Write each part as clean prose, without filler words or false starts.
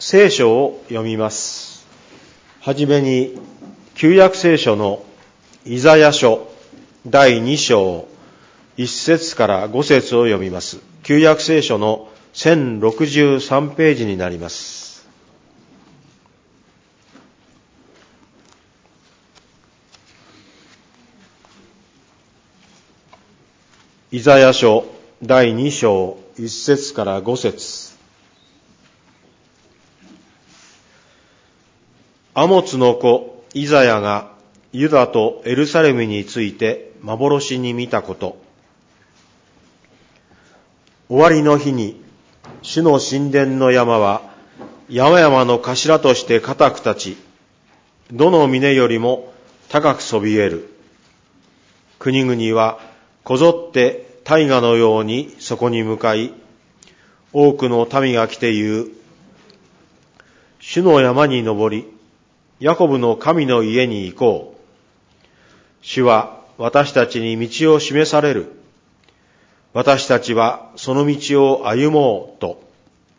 聖書を読みます。はじめに旧約聖書のイザヤ書第2章1節から5節を読みます。旧約聖書の1063ページになります。イザヤ書第2章1節から5節。アモツの子イザヤがユダとエルサレムについて幻に見たこと。終わりの日に主の神殿の山は山々の頭として固く立ち、どの峰よりも高くそびえる。国々はこぞって大河のようにそこに向かい、多くの民が来て言う。主の山に登り、ヤコブの神の家に行こう。主は私たちに道を示される。私たちはその道を歩もうと。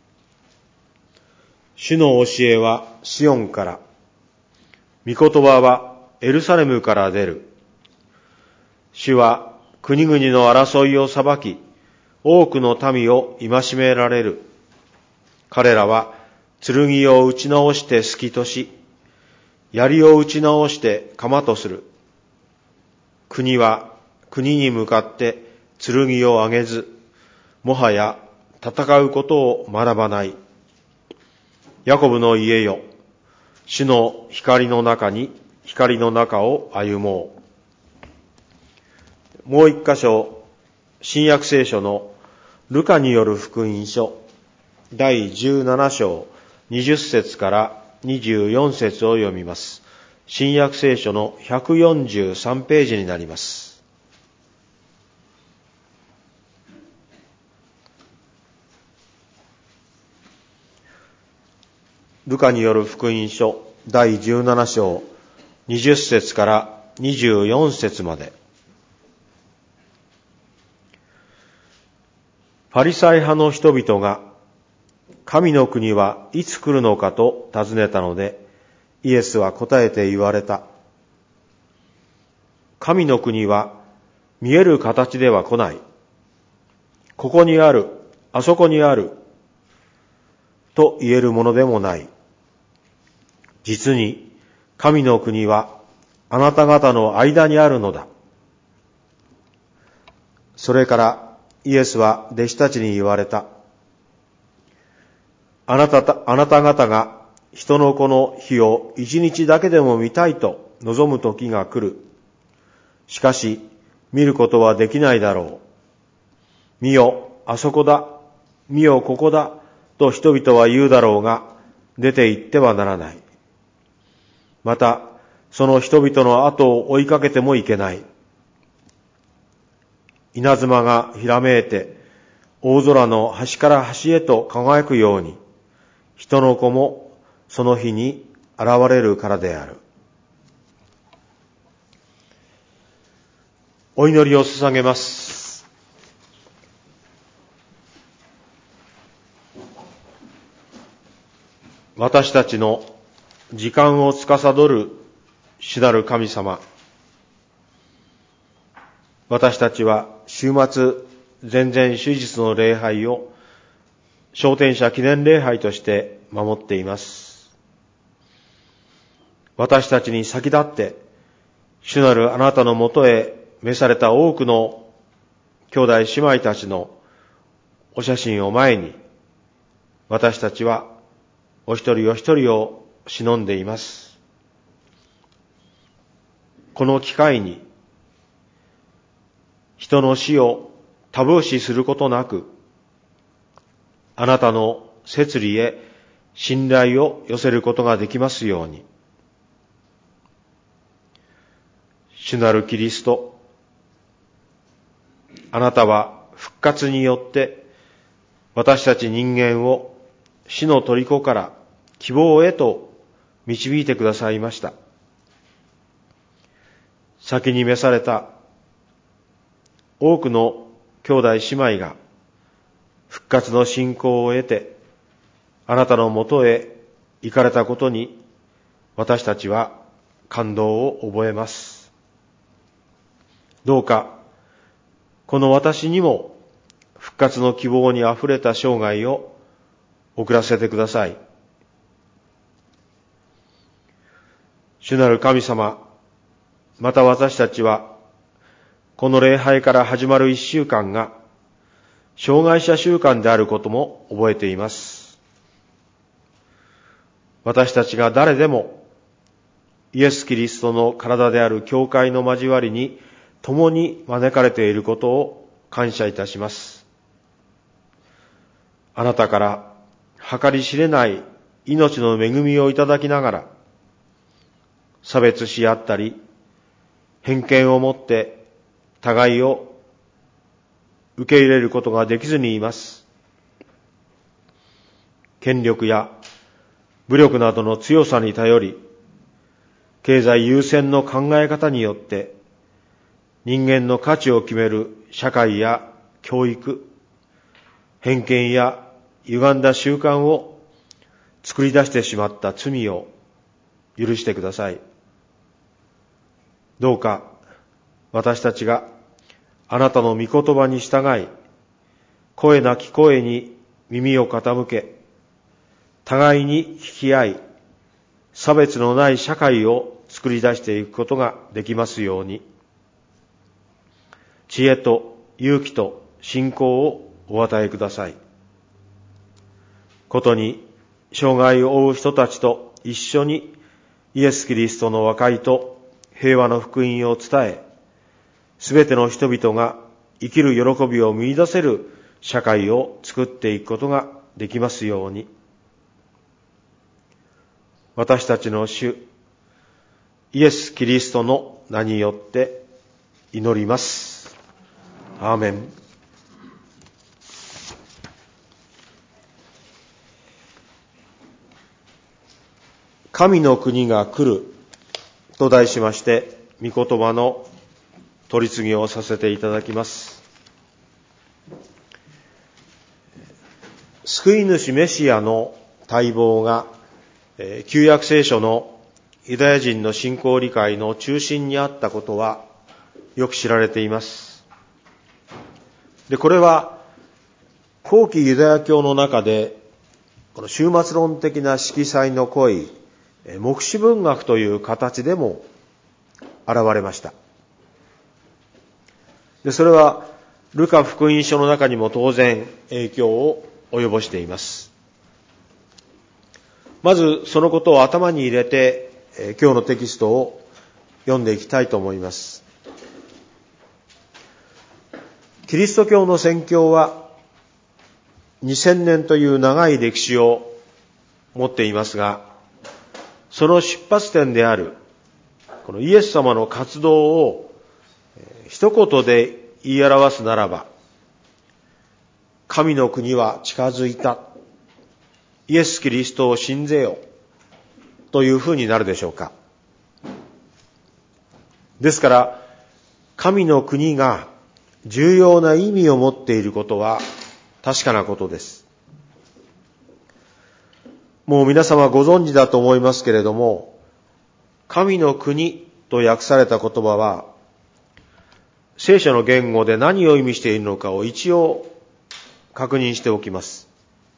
主の教えはシオンから、御言葉はエルサレムから出る。主は国々の争いを裁き、多くの民を戒められる。彼らは剣を打ち直して隙とし、槍を打ち直して鎌とする。国は国に向かって剣を上げず、もはや戦うことを学ばない。ヤコブの家よ、主の光の中を歩もう。もう一箇所、新約聖書のルカによる福音書、第17章20節から24節を読みます。新約聖書の143ページになります。ルカによる福音書第17章20節から24節まで。パリサイ派の人々が神の国はいつ来るのかと尋ねたので、イエスは答えて言われた。神の国は見える形では来ない。ここにある、あそこにある、と言えるものでもない。実に神の国はあなた方の間にあるのだ。それからイエスは弟子たちに言われた。あなた方が人の子の日を一日だけでも見たいと望む時が来る。しかし見ることはできないだろう。見よ、あそこだ。見よ、ここだ。と人々は言うだろうが、出て行ってはならない。また、その人々の後を追いかけてもいけない。稲妻がひらめいて、大空の端から端へと輝くように、人の子もその日に現れるからである。お祈りを捧げます。私たちの時間を司る主なる神様。私たちは週末全然手術の礼拝を昇天者記念礼拝として守っています。私たちに先立って主なるあなたのもとへ召された多くの兄弟姉妹たちのお写真を前に、私たちはお一人お一人を偲んでいます。この機会に人の死をタブー視することなく、あなたの摂理へ信頼を寄せることができますように。主なるキリスト、あなたは復活によって私たち人間を死の虜から希望へと導いてくださいました。先に召された多くの兄弟姉妹が復活の信仰を得て、あなたのもとへ行かれたことに私たちは感動を覚えます。どうかこの私にも復活の希望にあふれた生涯を送らせてください。主なる神様、また私たちはこの礼拝から始まる1週間が障害者週間であることも覚えています。私たちが誰でもイエス・キリストの体である教会の交わりに共に招かれていることを感謝いたします。あなたから計り知れない命の恵みをいただきながら、差別し合ったり、偏見を持って互いを受け入れることができずにいます。権力や武力などの強さに頼り、経済優先の考え方によって人間の価値を決める社会や教育、偏見や歪んだ習慣を作り出してしまった罪を許してください。どうか私たちがあなたの御言葉に従い、声なき声に耳を傾け、互いに引き合い、差別のない社会を作り出していくことができますように、知恵と勇気と信仰をお与えください。ことに障害を負う人たちと一緒にイエス・キリストの和解と平和の福音を伝え、すべての人々が生きる喜びを見出せる社会を作っていくことができますように、私たちの主イエス・キリストの名によって祈ります。アーメン。神の国が来ると題しまして、御言葉の取り次ぎをさせていただきます。救い主メシアの待望が旧約聖書のユダヤ人の信仰理解の中心にあったことはよく知られています。で、これは後期ユダヤ教の中でこの終末論的な色彩の濃い黙示文学という形でも現れました。で、それはルカ福音書の中にも当然影響を及ぼしています。まずそのことを頭に入れて今日のテキストを読んでいきたいと思います。キリスト教の宣教は2000年という長い歴史を持っていますが、その出発点であるこのイエス様の活動を一言で言い表すならば、神の国は近づいた、イエス・キリストを信ぜよというふうになるでしょうか。ですから神の国が重要な意味を持っていることは確かなことです。もう皆様ご存知だと思いますけれども、神の国と訳された言葉は聖書の言語で何を意味しているのかを一応確認しておきます。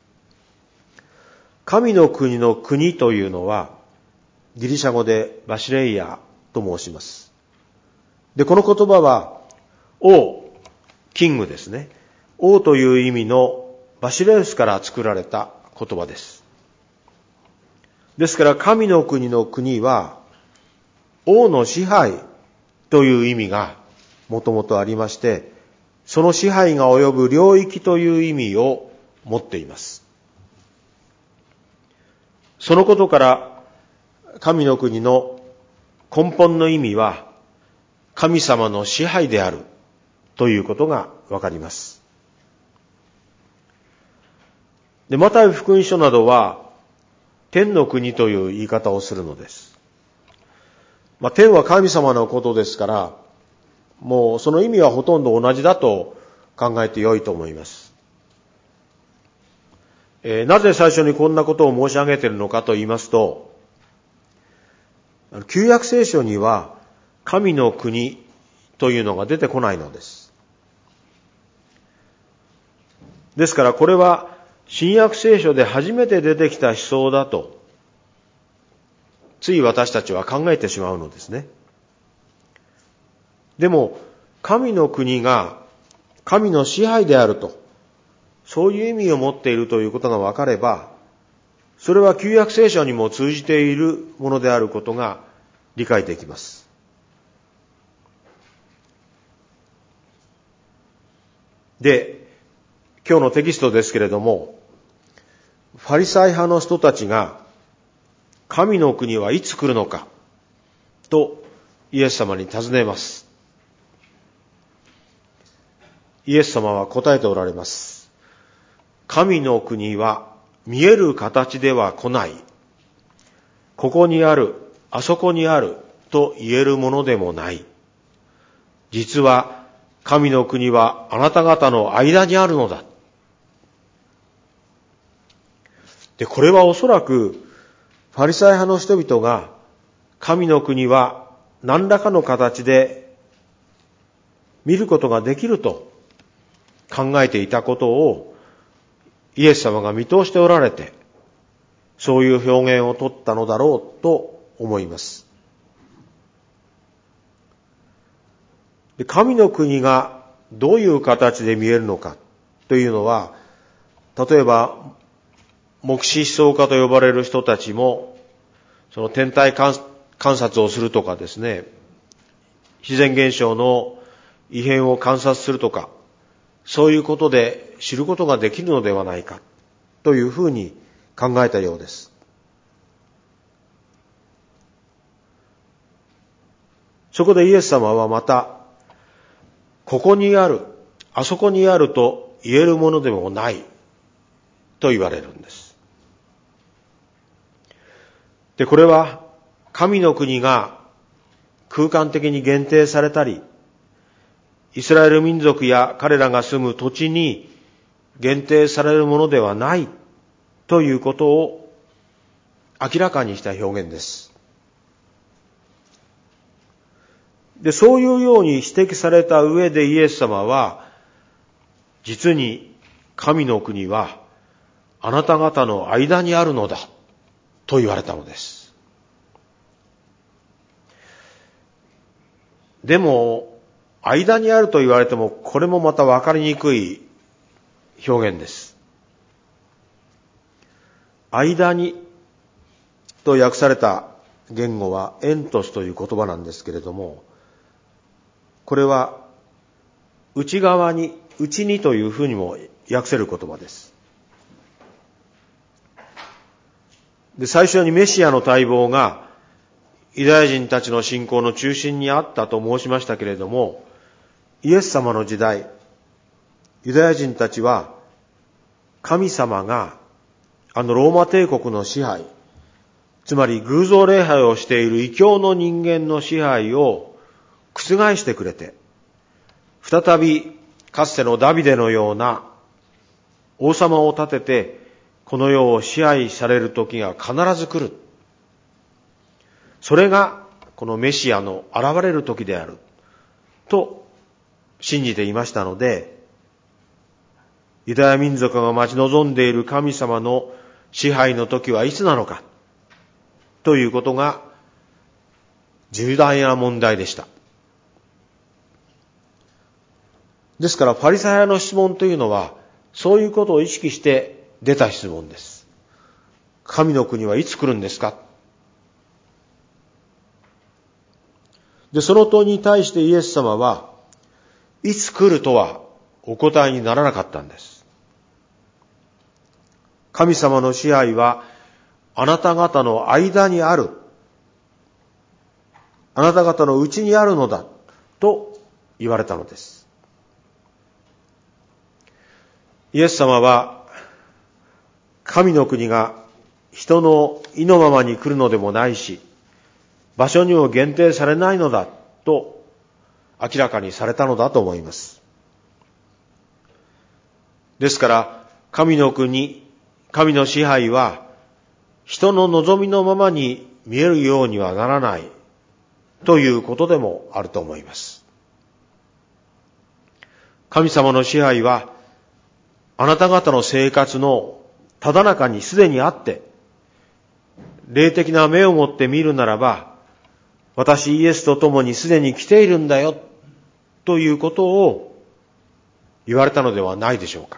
神の国の国というのはギリシャ語でバシレイヤと申します。で、この言葉は王、キングですね。王という意味のバシレウスから作られた言葉です。ですから神の国の国は王の支配という意味がもともとありまして、その支配が及ぶ領域という意味を持っています。そのことから神の国の根本の意味は神様の支配であるということがわかります。で、マタイ福音書などは天の国という言い方をするのです。天は神様のことですから、もうその意味はほとんど同じだと考えてよいと思います。 なぜ最初にこんなことを申し上げているのかと言いますと、旧約聖書には神の国というのが出てこないのです。ですからこれは新約聖書で初めて出てきた思想だと、つい私たちは考えてしまうのですね。でも、神の国が神の支配であると、そういう意味を持っているということが分かれば、それは旧約聖書にも通じているものであることが理解できます。で、今日のテキストですけれども、ファリサイ派の人たちが神の国はいつ来るのかとイエス様に尋ねます。イエス様は答えておられます。神の国は見える形では来ない。ここにある、あそこにあると言えるものでもない。実は神の国はあなた方の間にあるのだ。で、これはおそらくファリサイ派の人々が神の国は何らかの形で見ることができると考えていたことをイエス様が見通しておられて、そういう表現を取ったのだろうと思います。で、神の国がどういう形で見えるのかというのは、例えば目視思想家と呼ばれる人たちも、その天体観察をするとかですね、自然現象の異変を観察するとか、そういうことで知ることができるのではないかというふうに考えたようです。そこでイエス様はまた、ここにある、あそこにあると言えるものでもないと言われるんです。で、これは神の国が空間的に限定されたり、イスラエル民族や彼らが住む土地に限定されるものではないということを明らかにした表現です。で、そういうように指摘された上でイエス様は、実に神の国はあなた方の間にあるのだと言われたのです。でも、間にあると言われても、これもまた分かりにくい表現です。間にと訳された言語はエントスという言葉なんですけれども、これは内側に、内にというふうにも訳せる言葉です。で、最初にメシアの待望がユダヤ人たちの信仰の中心にあったと申しましたけれども、イエス様の時代、ユダヤ人たちは神様がローマ帝国の支配、つまり偶像礼拝をしている異教の人間の支配を覆してくれて、再びかつてのダビデのような王様を立ててこの世を支配される時が必ず来る。それがこのメシアの現れる時であると信じていましたので、ユダヤ民族が待ち望んでいる神様の支配の時はいつなのかということが重大な問題でした。ですからファリサイ派の質問というのはそういうことを意識して出た質問です。神の国はいつ来るんですか？で、その問いに対してイエス様はいつ来るとはお答えにならなかったんです。神様の支配はあなた方の間にある。あなた方のうちにあるのだと言われたのです。イエス様は神の国が人の意のままに来るのでもないし、場所にも限定されないのだと明らかにされたのだと思います。ですから神の国、 神の支配は人の望みのままに見えるようにはならないということでもあると思います。神様の支配はあなた方の生活のただ中にすでにあって、霊的な目を持って見るならば、私イエスと共にすでに来ているんだよということを言われたのではないでしょうか。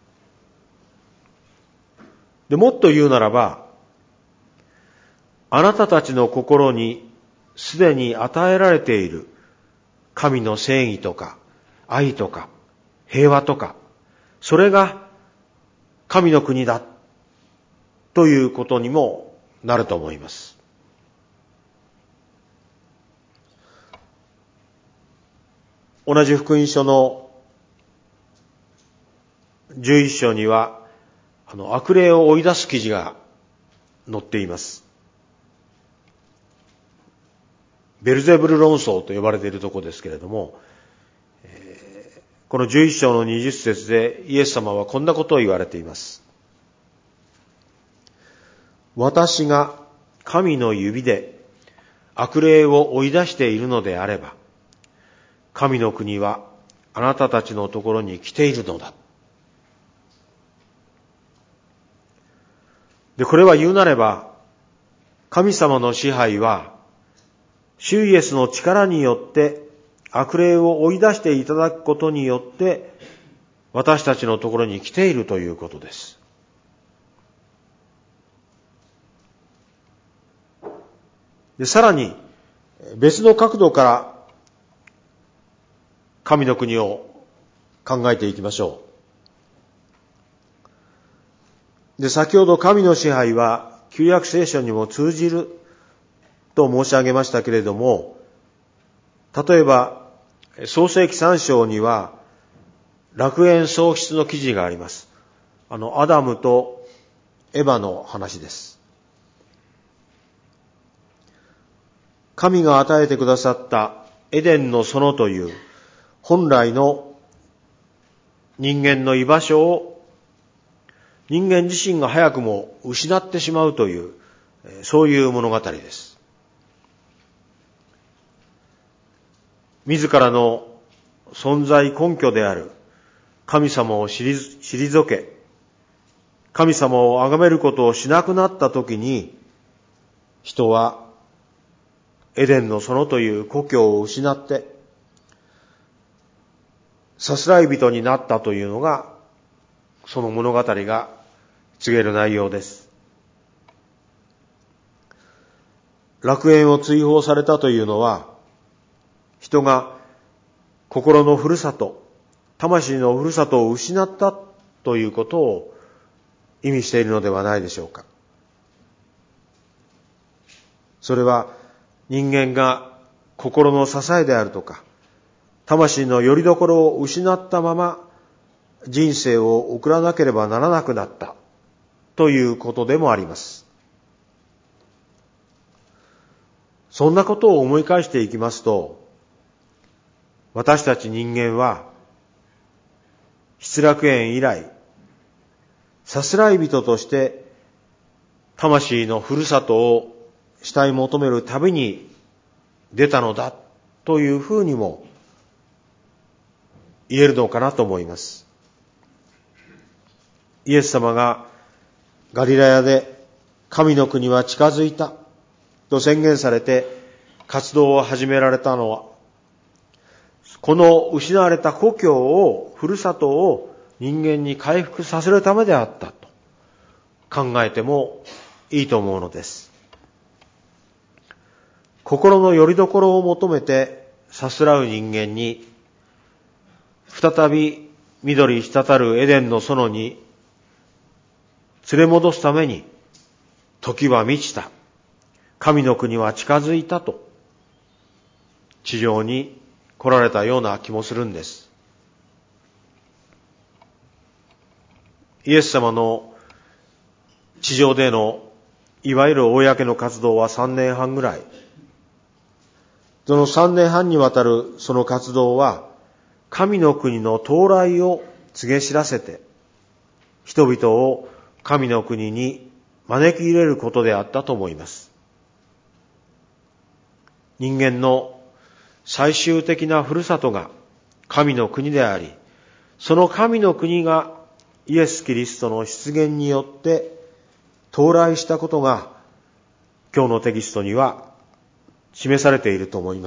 で、もっと言うならば、あなたたちの心にすでに与えられている神の正義とか愛とか平和とか、それが神の国だということにもなると思います。同じ福音書の11章には悪霊を追い出す記事が載っています。ベルゼブル論争と呼ばれているところですけれども、この11章の20節でイエス様はこんなことを言われています。私が神の指で悪霊を追い出しているのであれば、神の国はあなたたちのところに来ているのだ。で、これは言うなれば、神様の支配は主イエスの力によって悪霊を追い出していただくことによって私たちのところに来ているということです。で、さらに別の角度から神の国を考えていきましょう。で、先ほど神の支配は旧約聖書にも通じると申し上げましたけれども、例えば創世記3章には楽園喪失の記事があります。アダムとエバの話です。神が与えてくださったエデンの園という本来の人間の居場所を人間自身が早くも失ってしまうという、そういう物語です。自らの存在根拠である神様を退け、神様を崇めることをしなくなったときに、人はエデンの園という故郷を失って、さすらい人になったというのが、その物語が告げる内容です。楽園を追放されたというのは、人が心のふるさと、魂のふるさとを失ったということを意味しているのではないでしょうか。それは人間が心の支えであるとか、魂の拠り所を失ったまま人生を送らなければならなくなったということでもあります。そんなことを思い返していきますと、私たち人間は失楽園以来、さすらい人として魂のふるさとを慕い求める旅に出たのだというふうにも言えるのかなと思います。イエス様がガリラヤで神の国は近づいたと宣言されて活動を始められたのは、この失われた故郷を、ふるさとを人間に回復させるためであったと考えてもいいと思うのです。心の拠り所を求めてさすらう人間に、再び緑滴るエデンの園に連れ戻すために、時は満ちた、神の国は近づいたと地上に来られたような気もするんです。イエス様の地上でのいわゆる公の活動は3年半ぐらい。その3年半にわたるその活動は、神の国の到来を告げ知らせて、人々を神の国に招き入れることであったと思います。人間の最終的なふるさとが神の国であり、その神の国がイエス・キリストの出現によって到来したことが今日のテキストには示されていると思います。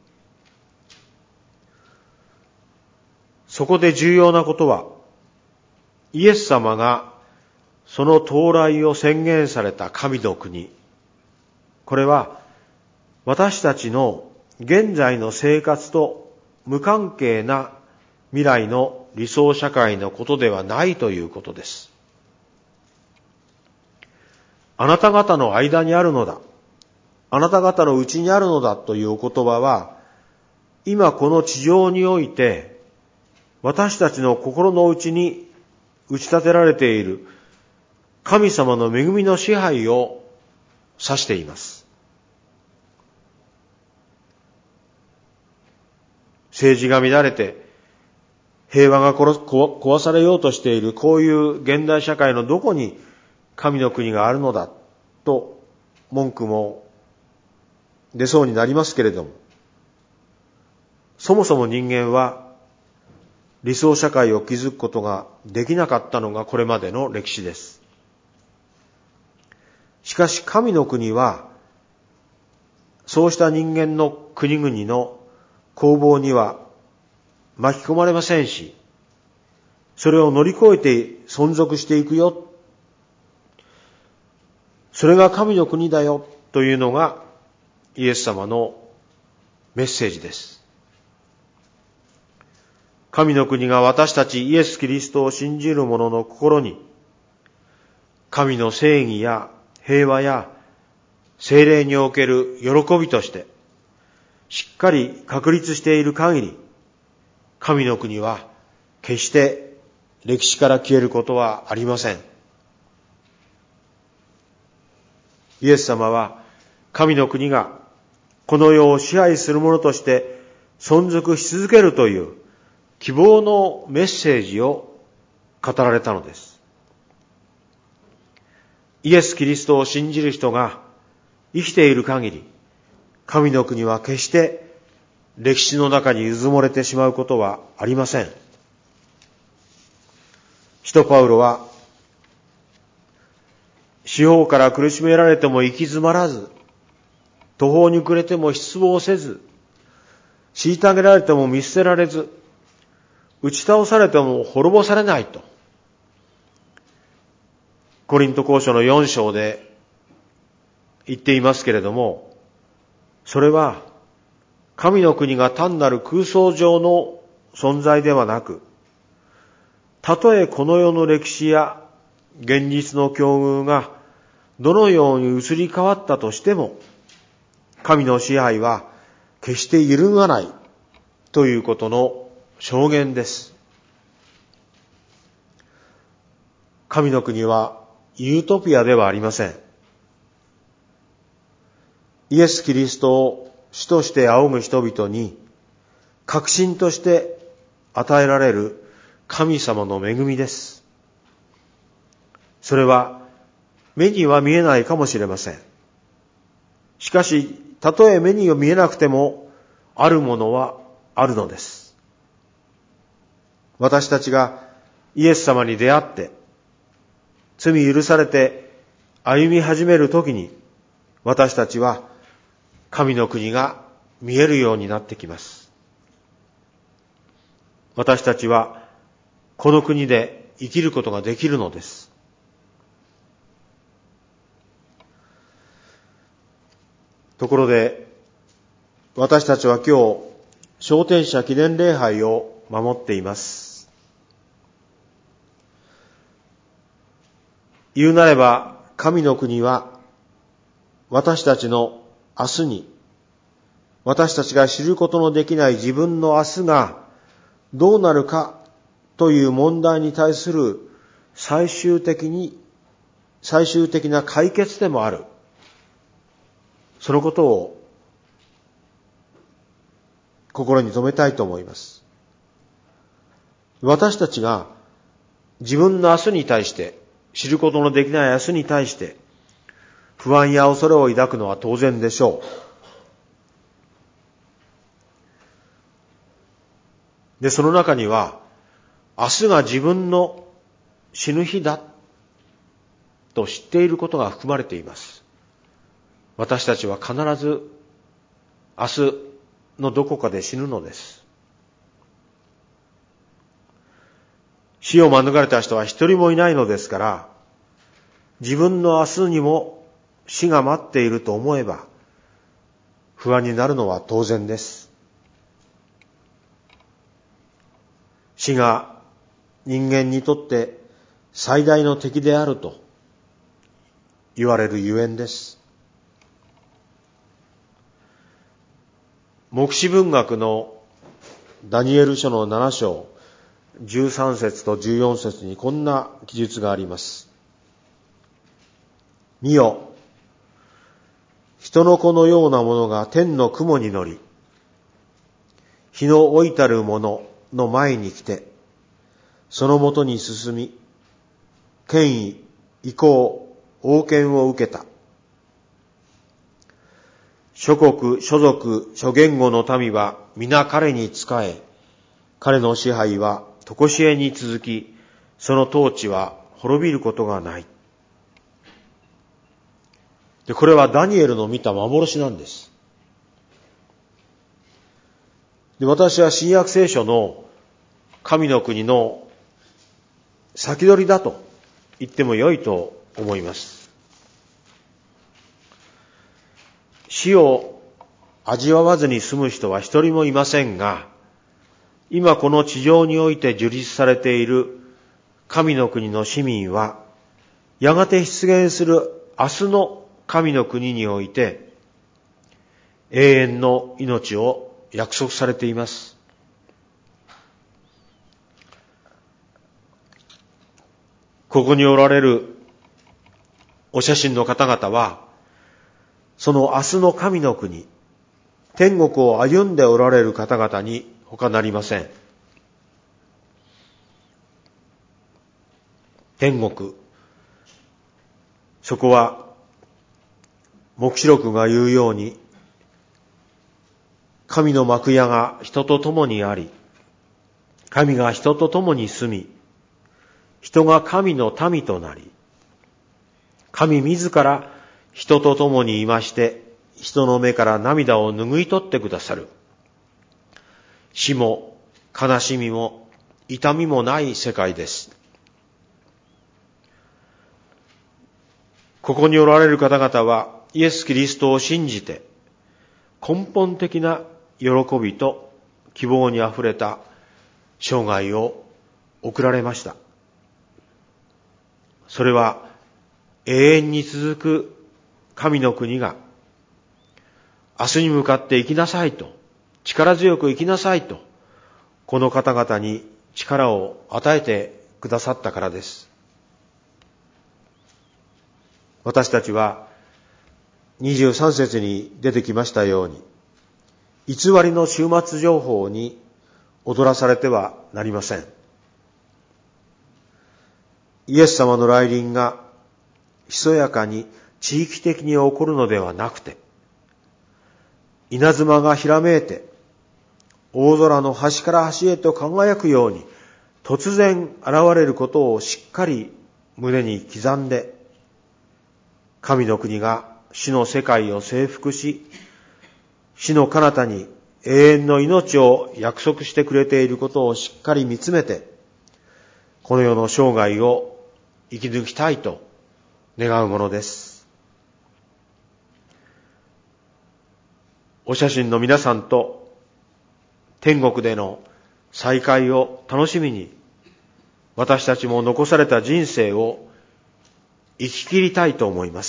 そこで重要なことは、イエス様がその到来を宣言された神の国、これは私たちの現在の生活と無関係な未来の理想社会のことではないということです。あなた方の間にあるのだ、あなた方のうちにあるのだというお言葉は、今この地上において私たちの心の内に打ち立てられている神様の恵みの支配を指しています。政治が乱れて平和が壊されようとしているこういう現代社会のどこに神の国があるのだと文句も出そうになりますけれども、そもそも人間は理想社会を築くことができなかったのがこれまでの歴史です。しかし神の国はそうした人間の国々の攻防には巻き込まれませんし、それを乗り越えて存続していくよ、それが神の国だよというのがイエス様のメッセージです。神の国が私たちイエス・キリストを信じる者の心に神の正義や平和や聖霊における喜びとしてしっかり確立している限り、神の国は決して歴史から消えることはありません。イエス様は神の国がこの世を支配するものとして存続し続けるという希望のメッセージを語られたのです。イエス・キリストを信じる人が生きている限り、神の国は決して歴史の中にうずもれてしまうことはありません。使徒パウロは、四方から苦しめられても行き詰まらず、途方に暮れても失望せず、虐げられても見捨てられず、打ち倒されても滅ぼされないと、コリント後書の4章で言っていますけれども、それは神の国が単なる空想上の存在ではなく、たとえこの世の歴史や現実の境遇がどのように移り変わったとしても、神の支配は決して揺るがないということの証言です。神の国はユートピアではありません。イエス・キリストを主として仰ぐ人々に確信として与えられる神様の恵みです。それは目には見えないかもしれません。しかし、たとえ目には見えなくてもあるものはあるのです。私たちがイエス様に出会って罪許されて歩み始めるときに、私たちは神の国が見えるようになってきます。私たちはこの国で生きることができるのです。ところで、私たちは今日、昇天者記念礼拝を守っています。言うなれば、神の国は私たちの明日に、私たちが知ることのできない自分の明日がどうなるかという問題に対する最終的な解決でもある。そのことを心に留めたいと思います。私たちが自分の明日に対して知ることのできない明日に対して不安や恐れを抱くのは当然でしょう。で、その中には、明日が自分の死ぬ日だと知っていることが含まれています。私たちは必ず明日のどこかで死ぬのです。死を免れた人は一人もいないのですから、自分の明日にも死が待っていると思えば不安になるのは当然です。死が人間にとって最大の敵であると言われるゆえんです。黙示文学のダニエル書の7章13節と14節にこんな記述があります。見よ、人の子のようなものが天の雲に乗り、日の老いたる者の前に来て、そのもとに進み、権威、威光、王権を受けた。諸国、諸族、諸言語の民は皆彼に仕え、彼の支配は常しえに続き、その統治は滅びることがない。で、これはダニエルの見た幻なんです。で、私は新約聖書の神の国の先取りだと言っても良いと思います。死を味わわずに済む人は一人もいませんが、今この地上において樹立されている神の国の市民は、やがて出現する明日の神の国において永遠の命を約束されています。ここにおられるお写真の方々は、その明日の神の国、天国を歩んでおられる方々に他なりません。天国、そこは黙示録が言うように、神の幕屋が人と共にあり、神が人と共に住み、人が神の民となり、神自ら人と共にいまして、人の目から涙を拭い取ってくださる。死も悲しみも痛みもない世界です。ここにおられる方々はイエス・キリストを信じて根本的な喜びと希望にあふれた生涯を送られました。それは永遠に続く神の国が明日に向かって生きなさいと、力強く生きなさいと、この方々に力を与えてくださったからです。私たちは23節に出てきましたように、偽りの終末情報に踊らされてはなりません。イエス様の来臨がひそやかに地域的に起こるのではなくて、稲妻がひらめいて大空の端から端へと輝くように突然現れることをしっかり胸に刻んで、神の国が死の世界を征服し、死の彼方に永遠の命を約束してくれていることをしっかり見つめて、この世の生涯を生き抜きたいと願うものです。お写真の皆さんと天国での再会を楽しみに、私たちも残された人生を生き切りたいと思います。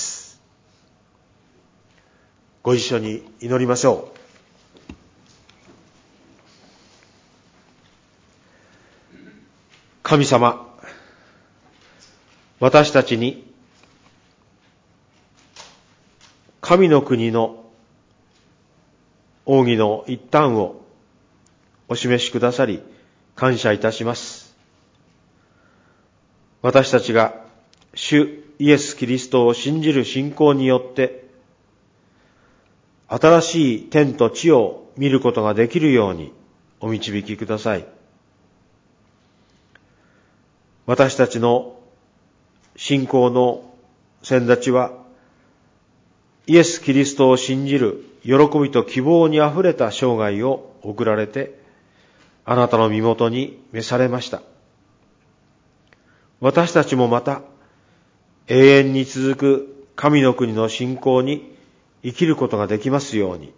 ご一緒に祈りましょう。神様、私たちに神の国の奥義の一端をお示しくださり感謝いたします。私たちが主イエス・キリストを信じる信仰によって、新しい天と地を見ることができるようにお導きください。私たちの信仰の先立ちは、イエス・キリストを信じる喜びと希望にあふれた生涯を送られて、あなたの身元に召されました。私たちもまた、永遠に続く神の国の信仰に生きることができますように、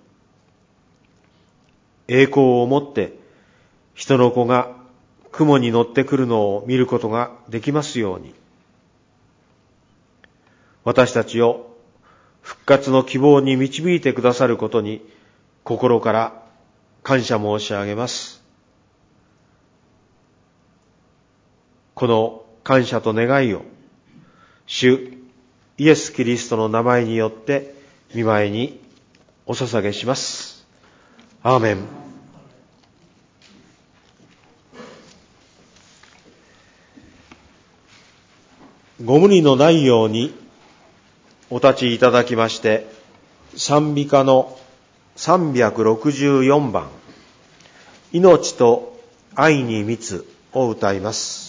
栄光をもって人の子が雲に乗ってくるのを見ることができますように、私たちを復活の希望に導いてくださることに心から感謝申し上げます。この感謝と願いを主イエス・キリストの名前によって御前にお捧げします。アーメン。ご無理のないようにお立ちいただきまして、賛美歌の364番、命と愛に満つを歌います。